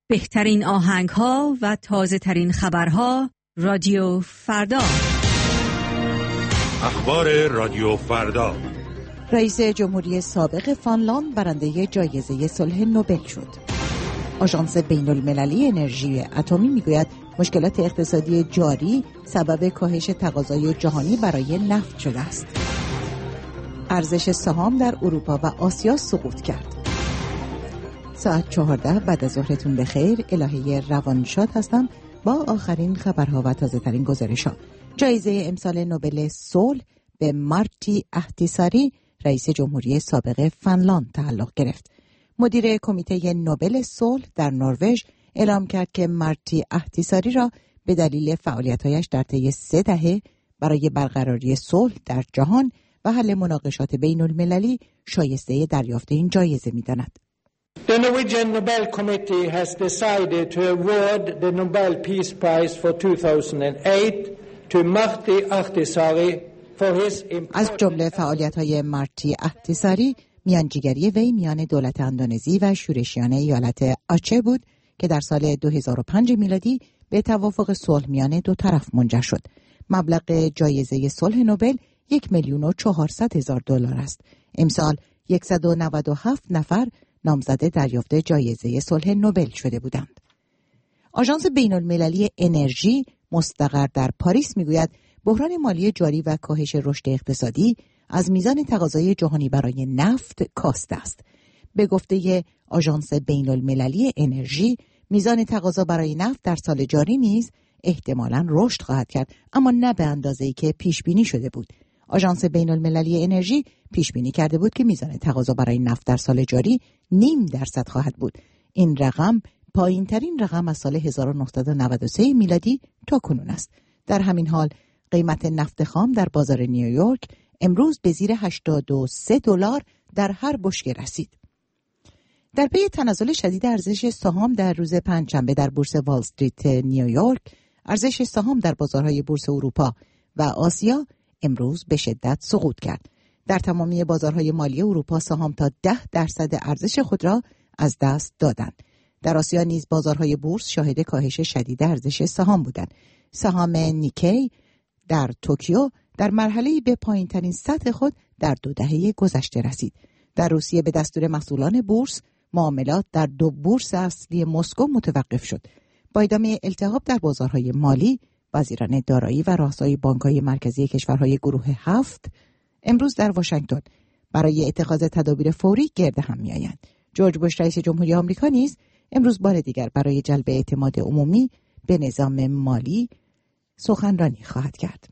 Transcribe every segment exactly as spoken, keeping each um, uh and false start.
بهترین آهنگ‌ها و تازه‌ترین خبرها رادیو فردا. اخبار رادیو فردا. رئیس جمهوری سابق فنلاند برنده جایزه صلح نوبل شد. آژانس بین‌المللی انرژی اتمی میگوید مشکلات اقتصادی جاری سبب کاهش تقاضای جهانی برای نفت شده است. ارزش سهام در اروپا و آسیا سقوط کرد. ساعت چهارده بعد از ظهرتون بخیر. الهه روانشاد هستم با آخرین خبرها و تازه ترین گزارش‌ها. جایزه امسال نوبل صلح به مارتی اهتیساری رئیس جمهوری سابق فنلاند تعلق گرفت. مدیر کمیته نوبل صلح در نروژ اعلام کرد که مارتی اهتیساری را به دلیل فعالیت‌هایش در طی سه دهه برای برقراری صلح در جهان و حل مناقشات بین‌المللی شایسته دریافت این جایزه می‌داند. The Norwegian Nobel Committee has decided to award the Nobel Peace Prize for two thousand eight to Martti Ahtisaari for his از جمله فعالیت‌های مارتی اهتیساری میانجیگری وی میان دولت اندونزی و شورشیان ایالت آچه بود که در سال دو هزار و پنج میلادی به توافق صلح میان دو طرف منجر شد. مبلغ جایزه صلح نوبل یک میلیون و چهارصد هزار دلار است. امسال صد و نود و هفت نفر نامزد دریافت جایزه صلح نوبل شده بودند. آژانس بین‌المللی انرژی مستقر در پاریس میگوید بحران مالی جاری و کاهش رشد اقتصادی از میزان تقاضای جهانی برای نفت کاسته است. به گفته آژانس بین‌المللی انرژی، میزان تقاضا برای نفت در سال جاری نیز احتمالاً رشد خواهد کرد، اما نه به اندازه‌ای که پیش بینی شده بود. آژانس بین‌المللی انرژی پیش بینی کرده بود که میزان تقاضا برای نفت در سال جاری نیم درصد خواهد بود. این رقم پایین‌ترین رقم از سال هزار و نهصد و نود و سه میلادی تا کنون است. در همین حال قیمت نفت خام در بازار نیویورک امروز به زیر هشتاد و سه دلار در هر بشکه رسید. در پی تنزل شدید ارزش سهام در روز پنجشنبه در بورس وال استریت نیویورک، ارزش سهام در بازارهای بورس اروپا و آسیا امروز به شدت سقوط کرد. در تمامی بازارهای مالی اروپا سهام تا ده درصد ارزش خود را از دست دادند. در آسیا نیز بازارهای بورس شاهد کاهش شدید ارزش سهام بودند. سهام نیکی در توکیو در مرحله‌ای به پایین‌ترین سطح خود در دو دهه گذشته رسید. در روسیه به دستور مسئولان بورس معاملات در دو بورس اصلی مسکو متوقف شد. با ادامه التهاب در بازارهای مالی، وزیران دارایی و رؤسای بانک‌های مرکزی کشورهای گروه هفت امروز در واشنگتن برای اتخاذ تدابیر فوری گرد هم می‌آیند. جورج بوش رئیس جمهوری آمریکا نیز امروز بار دیگر برای جلب اعتماد عمومی به نظام مالی سخنرانی خواهد کرد.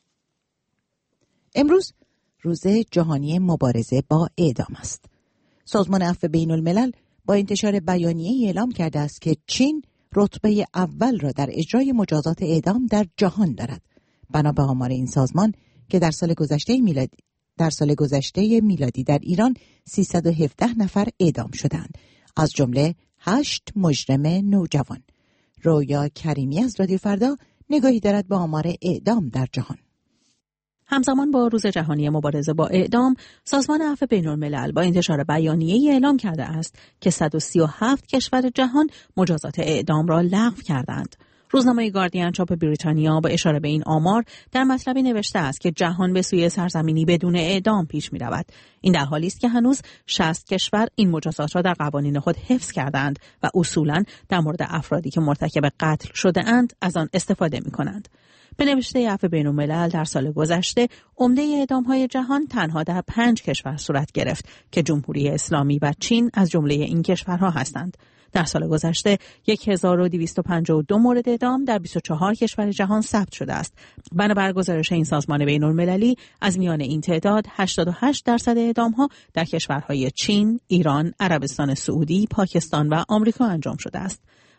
امروز روز جهانی مبارزه با اعدام است. سازمان عفو بین‌الملل با انتشار بیانیه‌ای اعلام کرده است که چین رتبه اول را در اجرای مجازات اعدام در جهان دارد. بنا به آمار این سازمان که در سال گذشته میلادی در سال گذشته میلادی در ایران سیصد و هفده نفر اعدام شدند، از جمله هشت مجرم نوجوان. رویا کریمی از رادیو فردا نگاهی دارد به آمار اعدام در جهان. همزمان با روز جهانی مبارزه با اعدام، سازمان عفو بین‌الملل با انتشار بیانیه‌ای اعلام کرده است که صد و سی و هفت کشور جهان مجازات اعدام را لغو کردند. روزنامه گاردین چاپ بریتانیا با اشاره به این آمار در مطلبی نوشته است که جهان به سوی سرزمینی بدون اعدام پیش می‌رود. این در حالی است که هنوز شصت کشور این مجازات را در قوانین خود حفظ کردند و اصولاً در مورد افرادی که مرتکب قتل شده‌اند از آن استفاده می‌کنند. به نوشته عفو بین‌الملل در سال گذشته عمده اعدام‌های جهان تنها در پنج کشور صورت گرفت که جمهوری اسلامی و چین از جمله این کشورها هستند. در سال گذشته هزار و دویست و پنجاه و دو مورد اعدام در بیست و چهار کشور جهان ثبت شده است. بنابر گزارش این سازمان بین‌المللی از میان این تعداد هشتاد و هشت درصد اعدام‌ها در کشورهای چین، ایران، عربستان سعودی، پاکستان و آمریکا انجام شده است.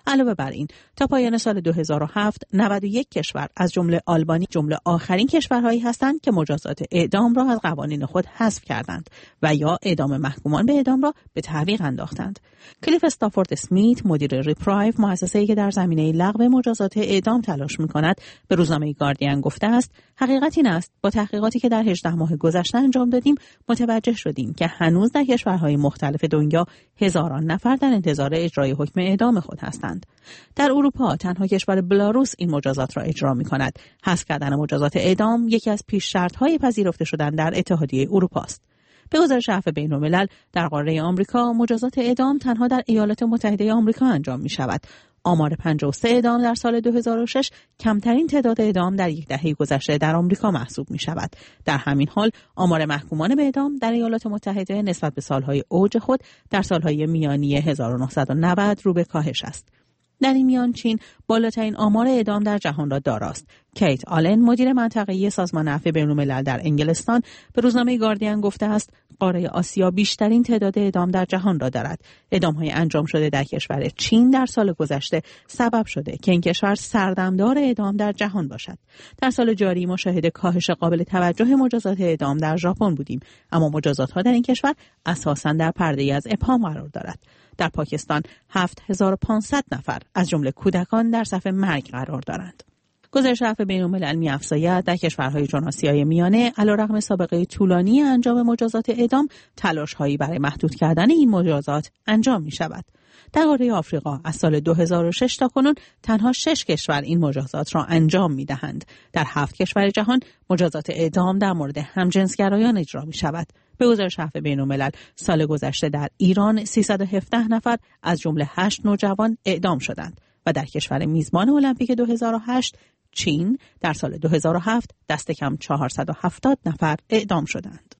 علاوه بر این تا پایان سال دو هزار و هفت نود و یک کشور از جمله آلبانی جمله آخرین کشورهایی هستند که مجازات اعدام را از قوانین خود حذف کردند و یا اعدام محکومان به اعدام را به تعویق انداختند. کلیف استافورد اسمیت مدیر ریپرایو، مؤسسه‌ای که در زمینه لغو مجازات اعدام تلاش می‌کند، به روزنامه گاردین گفته است: حقیقت این است با تحقیقاتی که در هجده ماه گذشته انجام دادیم متوجه شدیم که هنوز در کشورهای مختلف دنیا هزاران نفر در انتظار اجرای حکم اعدام خود هستند. در اروپا تنها کشور بلاروس این مجازات را اجرا می‌کند. حذف کردن مجازات اعدام یکی از پیش شرط‌های پذیرفته شدن در اتحادیه اروپا است. به گزارش عفو بین‌الملل در قاره آمریکا مجازات اعدام تنها در ایالات متحده آمریکا انجام می‌شود. آمار پنجاه و سه اعدام در سال دو هزار و شش کمترین تعداد اعدام در یک دهه گذشته در آمریکا محسوب می شود. در همین حال آمار محکومان به اعدام در ایالات متحده نسبت به سالهای اوج خود در سالهای میانی هزار و نهصد و نود رو به کاهش است. در این میان چین بالاترین آمار اعدام در جهان را داراست. کیت آلن مدیر منطقه‌ای سازمان عفو بین‌الملل در انگلستان به روزنامه گاردین گفته است: قاره آسیا بیشترین تعداد اعدام در جهان را دارد. اعدام‌های انجام شده در کشور چین در سال گذشته سبب شده که این کشور سردمدار اعدام در جهان باشد. در سال جاری مشاهده کاهش قابل توجه مجازات اعدام در ژاپن بودیم، اما مجازات‌ها در این کشور اساساً در پرده‌ای از ابهام قرار دارد. در پاکستان هفت هزار و پانصد نفر از جمله کودکان در صف مرگ قرار دارند. گزارش عفو بین‌الملل می‌افزاید در کشورهای چون آسیای میانه علیرغم سابقه طولانی انجام مجازات اعدام، تلاش‌هایی برای محدود کردن این مجازات انجام می‌شود. در قاره آفریقا از سال دو هزار و شش تا کنون تنها شش کشور این مجازات را انجام می‌دهند. در هفت کشور جهان مجازات اعدام در مورد همجنسگرایان اجرا می‌شود. به گزارش عفو بین‌الملل سال گذشته در ایران سیصد و هفده نفر از جمله هشت نوجوان اعدام شدند و در کشور میزبان المپیک دو هزار و هشت چین در سال دو هزار و هفت دست کم چهارصد و هفتاد نفر اعدام شدند.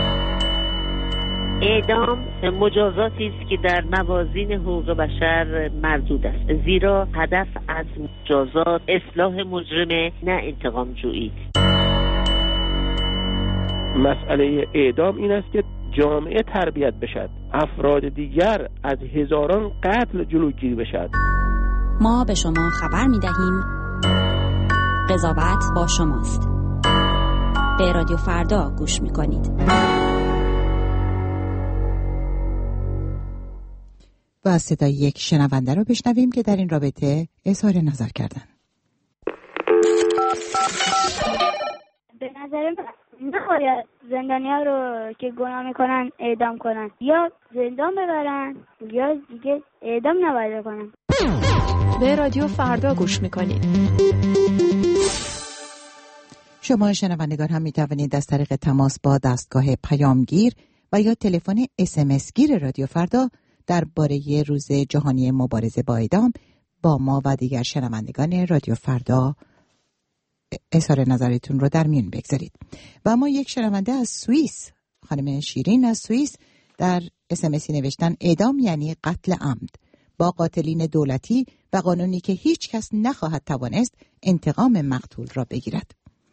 اعدام مجازاتی است که در موازین حقوق بشر مردود است، زیرا هدف از مجازات اصلاح مجرمه، نه انتقام جویی. مسئله اعدام این است که جامعه تربیت بشد، افراد دیگر از هزاران قتل جلوگیری بشد. ما به شما خبر می دهیم قضاوت با شماست. به رادیو فردا گوش می کنید. و صدای یک شنونده رو بشنویم که در این رابطه اظهار نظر کردن. به نظر من نباید زندانی‌ها رو که گناه میکنن اعدام کنن، یا زندان ببرن یا دیگه اعدام نباید کنن. به رادیو فردا گوش میکنید. شما شنوندگان هم میتوانید از طریق تماس با دستگاه پیامگیر و یا تلفن اس ام اس گیر رادیو فردا درباره روز جهانی مبارزه با اعدام با ما و دیگر شنوندگان رادیو فردا اظهار نظرتون رو در میون بگذارید. و ما یک شنونده از سوئیس، خانم شیرین از سوئیس، در اس ام اس نوشتن: اعدام یعنی قتل عمد با قاتلین دولتی و قانونی که هیچ کس نخواهد توانست انتقام مقتول را بگیرد.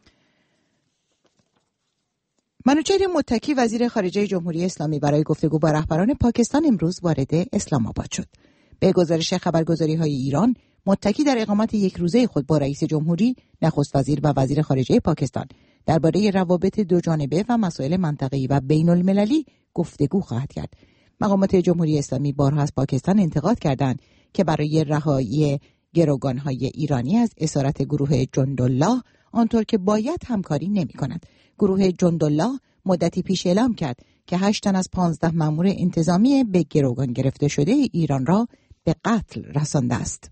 منوچهر متکی وزیر خارجه جمهوری اسلامی برای گفتگو با رهبران پاکستان امروز وارد اسلام آباد شد. به گزارش خبرگزاری‌های ایران، متکی در اقامت یک روزه خود با رئیس جمهوری، نخست وزیر و وزیر خارجه پاکستان درباره روابط دو جانبه و مسائل منطقه‌ای و بین‌المللی گفتگو خواهد کرد. مقامات جمهوری اسلامی بارها از پاکستان انتقاد کردند که برای رهایی گروگان‌های ایرانی از اسارت گروه جندالله آنطور که باید همکاری نمی‌کند. گروه جندالله مدتی پیش اعلام کرد که هشت تن از پانزده مأمور انتظامی به گروگان گرفته شده ایران را به قتل رسانده است.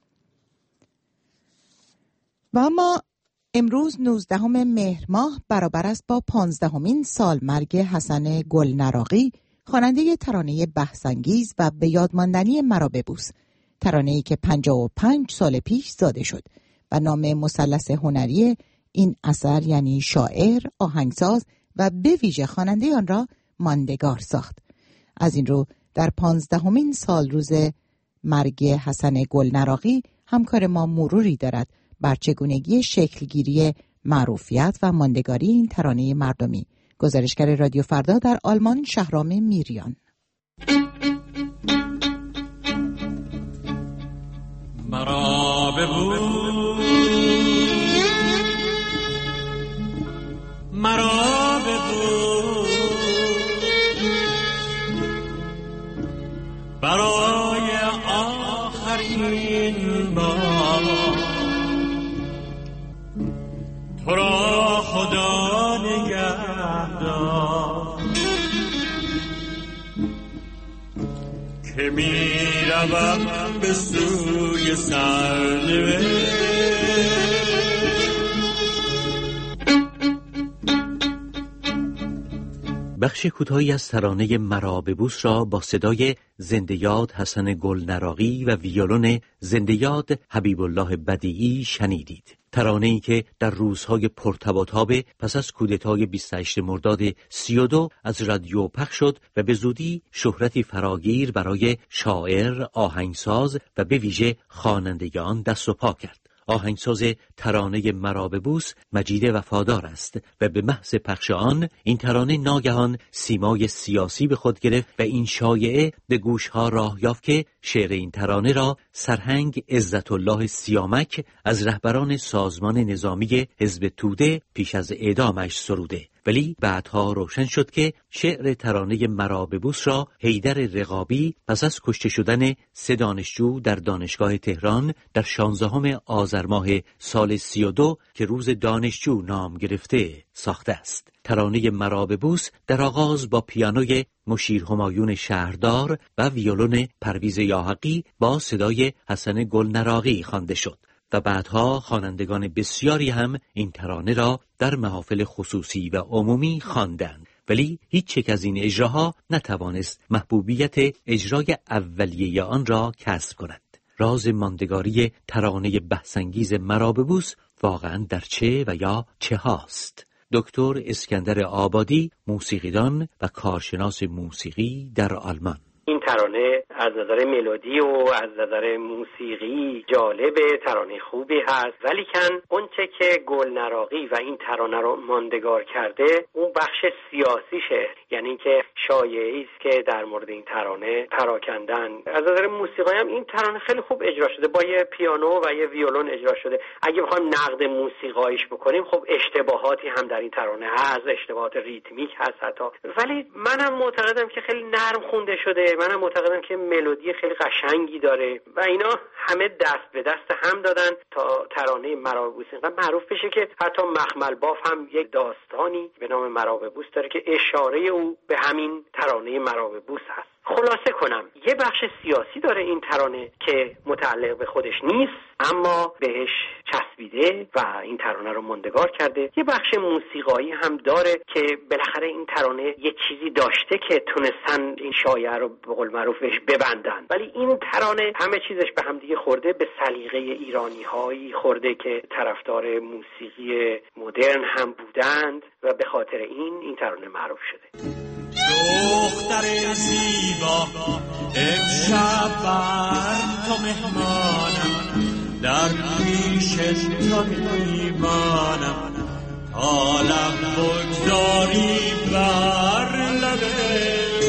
و اما امروز نوزدهم مهر ماه برابر است با پانزدهمین سالمرگ حسن گلنراقی، خواننده ترانه بحث‌انگیز و به یاد ماندنی مرا ببوس، ترانه‌ای که پنجاه و پنج سال پیش زاده شد و نام مثلث هنری این اثر یعنی شاعر، آهنگساز و به ویژه خواننده آن را ماندگار ساخت. از این رو در پانزدهمین سال روز مرگ حسن گلنراقی همکار ما مروری دارد بر چگونگی شکلگیری معروفیت و ماندگاری این ترانه مردمی. گزارشگر رادیو فردا در آلمان شهرام میریان. برای آخرین بار تو را خدا نگهدار که می روم به سوی سرنوشت. بخش کوتاهی از ترانه مرا به بوس را با صدای زنده یاد حسن گلنراقی و ویولون زنده یاد حبیب الله بدیعی شنیدید. ترانه‌ای که در روزهای پرتب و تاب پس از کودتای بیست و هشتم مرداد سی و دو از رادیو پخش شد و به زودی شهرتی فراگیر برای شاعر، آهنگساز و به ویژه خواننده آن دست و پا کرد. آهنگساز ترانه مرا به بوس مجید وفادار است و به محض پخش آن این ترانه ناگهان سیمای سیاسی به خود گرفت و این شایعه به گوشها راه یافت که شعر این ترانه را سرهنگ عزت الله سیامک از رهبران سازمان نظامی حزب توده پیش از اعدامش سروده، ولی بعدها روشن شد که شعر ترانه مرا به بوس را حیدر رقابی پس از کشته شدن سه دانشجو در دانشگاه تهران در شانزدهم آذر ماه سال سی و دو که روز دانشجو نام گرفته ساخته است. ترانه مرا به بوس در آغاز با پیانوی مشیر همایون شهردار و ویولون پرویز یاحقی با صدای حسن گلنراقی خوانده شد و بعدها خوانندگان بسیاری هم این ترانه را در محافل خصوصی و عمومی خواندند، ولی هیچ یک از این اجراها نتوانست محبوبیت اجرای اولیه آن را کسب کند. راز ماندگاری ترانه بحث‌انگیز مرا به بوس واقعاً در چه و یا چه هاست؟ دکتر اسکندر آبادی، موسیقیدان و کارشناس موسیقی در آلمان: این ترانه از نظر ملودی و از نظر موسیقی جالبه، ترانه خوبی هست، ولی کن اونچه که گلنراقی و این ترانه رو ماندگار کرده اون بخش سیاسیشه، یعنی که شایعی است که در مورد این ترانه پراکندن. از نظر موسیقی هم این ترانه خیلی خوب اجرا شده، با یه پیانو و یه ویولون اجرا شده. اگه بخوایم نقد موسیقایش بکنیم خب اشتباهاتی هم در این ترانه هست، اشتباهات ریتمیک هست حتی، ولی منم معتقدم که خیلی نرم خونده شده. منم معتقدم که ملودی خیلی قشنگی داره و اینا همه دست به دست هم دادن تا ترانه مرا به بوس اینقدر معروف بشه که حتی مخمل باف هم یک داستانی به نام مرا به بوس داره که اشاره او به همین ترانه مرا به بوس هست. خلاصه کنم، یه بخش سیاسی داره این ترانه که متعلق به خودش نیست اما بهش چسبیده و این ترانه رو ماندگار کرده. یه بخش موسیقایی هم داره که بالاخره این ترانه یه چیزی داشته که تونستن این شایعه رو به قول معروف بهش ببندن، ولی این ترانه همه چیزش به هم دیگه خورده، به سلیقه ایرانی‌هایی خورده که طرفدار موسیقی مدرن هم بودند و به خاطر این این ترانه معروف شده. دختر زیبا امشب بر تو مهمانم، در پیش تو میمانم، حالم بگذاری بر لبه.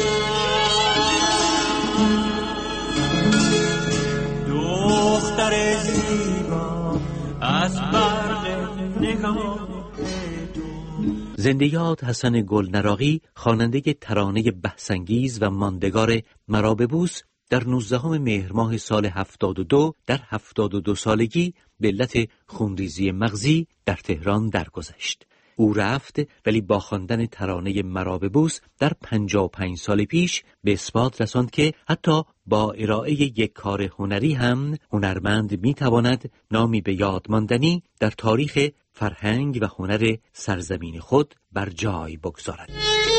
دختر زیبا از برق نگاه. زنده یاد حسن گلنراقی، خواننده ترانه بحث‌انگیز و ماندگار مرا به بوس، در نوزدهم مهر ماه سال هفتاد و دو در هفتاد و دو سالگی به علت خونریزی مغزی در تهران درگذشت. او رفت ولی با خواندن ترانه مرا به بوس در پنجاه و پنج سال پیش به اثبات رساند که حتی با ارائه یک کار هنری هم هنرمند میتواند نامی به یاد ماندنی در تاریخ فرهنگ و هنر سرزمین خود بر جای بگذارد.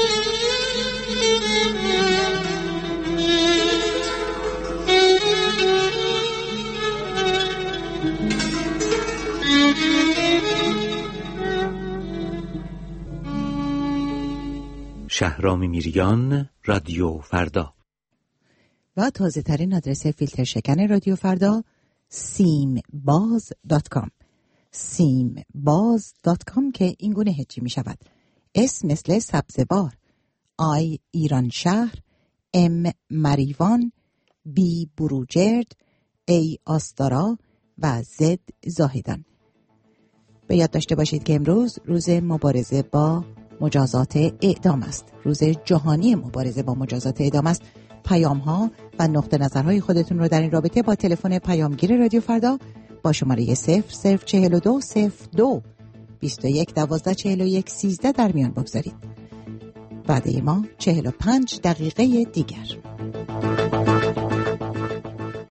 شهرام میریان، رادیو فردا. و تازه ترین آدرس فیلتر شکن رادیو فردا سیم باز دات کام سیم باز دات کام که این گونه هجی می شود: اس مثل سبزوار، آی ایران شهر، ام مریوان، بی بروجرد، ای آستارا و زد زاهدان. به یاد داشته باشید که امروز روز مبارزه با مجازات اعدام است. روز جهانی مبارزه با مجازات اعدام است. پیام ها و نقطه نظرهای خودتون رو در این رابطه با تلفن پیامگیر رادیو فردا با شماره صفر صفر چهل و دو صفر دو بیست و یک دوازده چهل و یک سیزده در میان بگذارید. بعد ما چهل و پنج دقیقه دیگر.